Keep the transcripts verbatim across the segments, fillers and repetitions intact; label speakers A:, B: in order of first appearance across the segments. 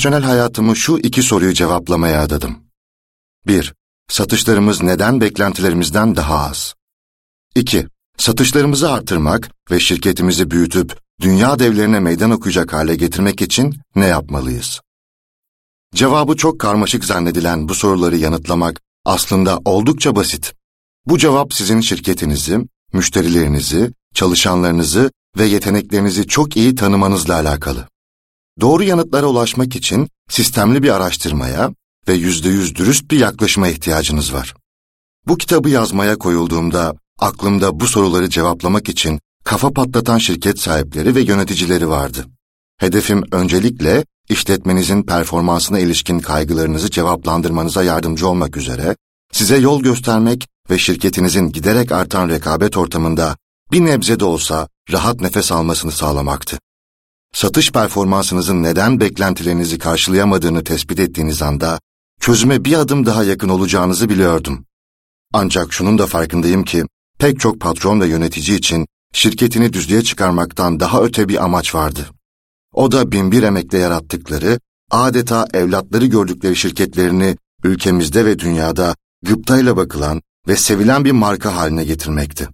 A: Profesyonel hayatımı şu iki soruyu cevaplamaya adadım. bir. Satışlarımız neden beklentilerimizden daha az? iki. Satışlarımızı artırmak ve şirketimizi büyütüp dünya devlerine meydan okuyacak hale getirmek için ne yapmalıyız? Cevabı çok karmaşık zannedilen bu soruları yanıtlamak aslında oldukça basit. Bu cevap sizin şirketinizi, müşterilerinizi, çalışanlarınızı ve yeteneklerinizi çok iyi tanımanızla alakalı. Doğru yanıtlara ulaşmak için sistemli bir araştırmaya ve yüzde yüz dürüst bir yaklaşıma ihtiyacınız var. Bu kitabı yazmaya koyulduğumda aklımda bu soruları cevaplamak için kafa patlatan şirket sahipleri ve yöneticileri vardı. Hedefim öncelikle işletmenizin performansına ilişkin kaygılarınızı cevaplandırmanıza yardımcı olmak üzere size yol göstermek ve şirketinizin giderek artan rekabet ortamında bir nebze de olsa rahat nefes almasını sağlamaktı. Satış performansınızın neden beklentilerinizi karşılayamadığını tespit ettiğiniz anda çözüme bir adım daha yakın olacağınızı biliyordum. Ancak şunun da farkındayım ki pek çok patron ve yönetici için şirketini düzlüğe çıkarmaktan daha öte bir amaç vardı. O da binbir emekle yarattıkları, adeta evlatları gördükleri şirketlerini ülkemizde ve dünyada gıptayla bakılan ve sevilen bir marka haline getirmekti.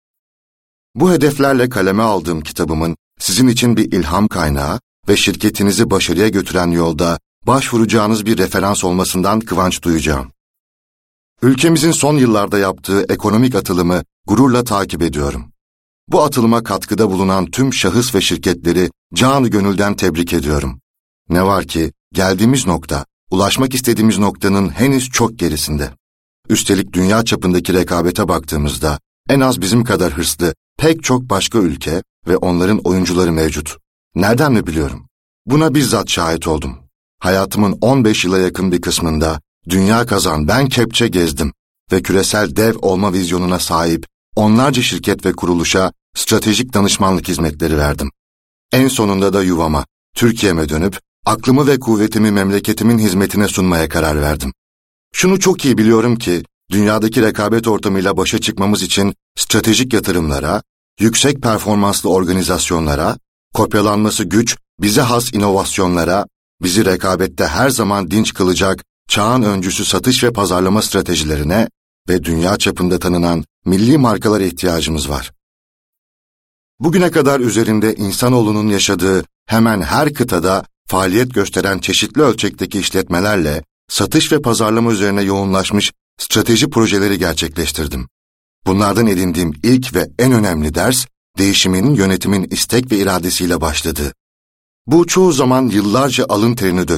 A: Bu hedeflerle kaleme aldığım kitabımın sizin için bir ilham kaynağı ve şirketinizi başarıya götüren yolda başvuracağınız bir referans olmasından kıvanç duyacağım. Ülkemizin son yıllarda yaptığı ekonomik atılımı gururla takip ediyorum. Bu atılıma katkıda bulunan tüm şahıs ve şirketleri canı gönülden tebrik ediyorum. Ne var ki geldiğimiz nokta, ulaşmak istediğimiz noktanın henüz çok gerisinde. Üstelik dünya çapındaki rekabete baktığımızda en az bizim kadar hırslı pek çok başka ülke ve onların oyuncuları mevcut. Nereden mi biliyorum? Buna bizzat şahit oldum. Hayatımın on beş yıla yakın bir kısmında dünya kazan ben kepçe gezdim ve küresel dev olma vizyonuna sahip onlarca şirket ve kuruluşa stratejik danışmanlık hizmetleri verdim. En sonunda da yuvama, Türkiye'me dönüp aklımı ve kuvvetimi memleketimin hizmetine sunmaya karar verdim. Şunu çok iyi biliyorum ki dünyadaki rekabet ortamıyla başa çıkmamız için stratejik yatırımlara, yüksek performanslı organizasyonlara, kopyalanması güç, bize has inovasyonlara, bizi rekabette her zaman dinç kılacak çağın öncüsü satış ve pazarlama stratejilerine ve dünya çapında tanınan milli markalara ihtiyacımız var. Bugüne kadar üzerinde insanoğlunun yaşadığı hemen her kıtada faaliyet gösteren çeşitli ölçekteki işletmelerle satış ve pazarlama üzerine yoğunlaşmış strateji projeleri gerçekleştirdim. Bunlardan edindiğim ilk ve en önemli ders, değişimin yönetimin istek ve iradesiyle başladı. Bu çoğu zaman yıllarca alın terini döktü.